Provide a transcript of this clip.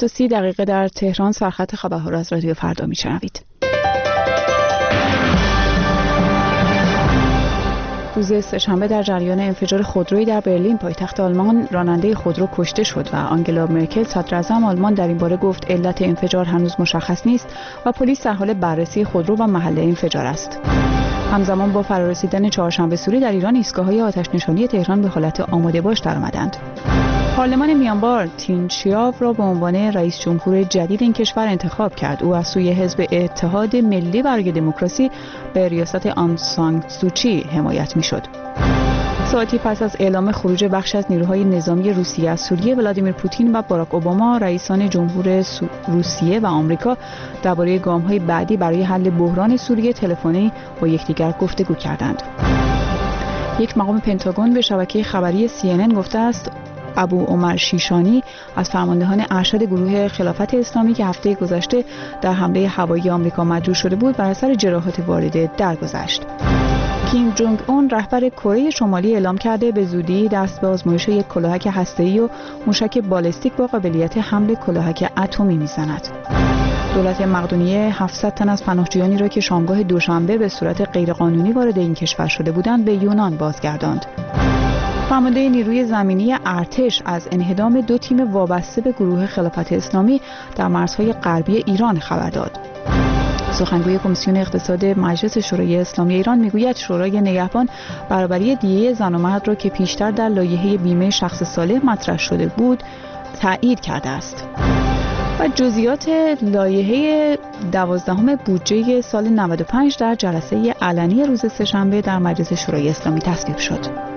20:30 در تهران سرخط خبرها را از رادیو فردا میشنوید. روز سه‌شنبه در جریان انفجار خودرویی در برلین پایتخت آلمان راننده خودرو کشته شد و آنگلا مرکل صدراعظم آلمان در این باره گفت علت انفجار هنوز مشخص نیست و پلیس در حال بررسی خودرو و محل انفجار است. همزمان با فرارسیدن چهارشنبه سوری در ایران ایستگاه‌های آتش‌نشانی تهران به حالت آماده باش درآمدند. پارلمان میانمار تین شیاو را به عنوان رئیس جمهور جدید این کشور انتخاب کرد. او از سوی حزب اتحاد ملی برای دموکراسی به ریاست آنگ سان سوچی حمایت می‌شد. ساعتی پس از اعلام خروج بخش از نیروهای نظامی روسیه از سوریه، ولادیمیر پوتین و باراک اوباما رئیسان جمهور روسیه و آمریکا درباره گام‌های بعدی برای حل بحران سوریه تلفنی با یکدیگر گفتگو کردند. یک مقام پنتاگون به شبکه خبری CNN گفته است ابو عمر شیشانی از فرماندهان ارشد گروه خلافت اسلامی که هفته گذشته در حمله هوایی آمریکا مجروح شده بود بر اثر جراحات وارده درگذشت. کیم جونگ اون رهبر کره شمالی اعلام کرده به زودی دست به آزمایش یک کلاهک هسته‌ای و موشک بالستیک با قابلیت حمل کلاهک اتمی میزند. دولت مقدونیه 700 تن از پناهجویانی را که شامگاه دوشنبه به صورت غیرقانونی وارد این کشور شده بودند به یونان بازگرداند. فرمانده نیروی زمینی ارتش از انهدام 2 تیم وابسته به گروه خلافت اسلامی در مرزهای غربی ایران خبر داد. سخنگوی کمیسیون اقتصاد مجلس شورای اسلامی ایران میگوید شورای نگهبان برابری دیه زن و مرد را که پیشتر در لایحه بیمه شخص صالح مطرح شده بود تایید کرده است. و جزئیات لایحه 12 بودجه سال 95 در جلسه علنی روز سه‌شنبه در مجلس شورای اسلامی تصویب شد.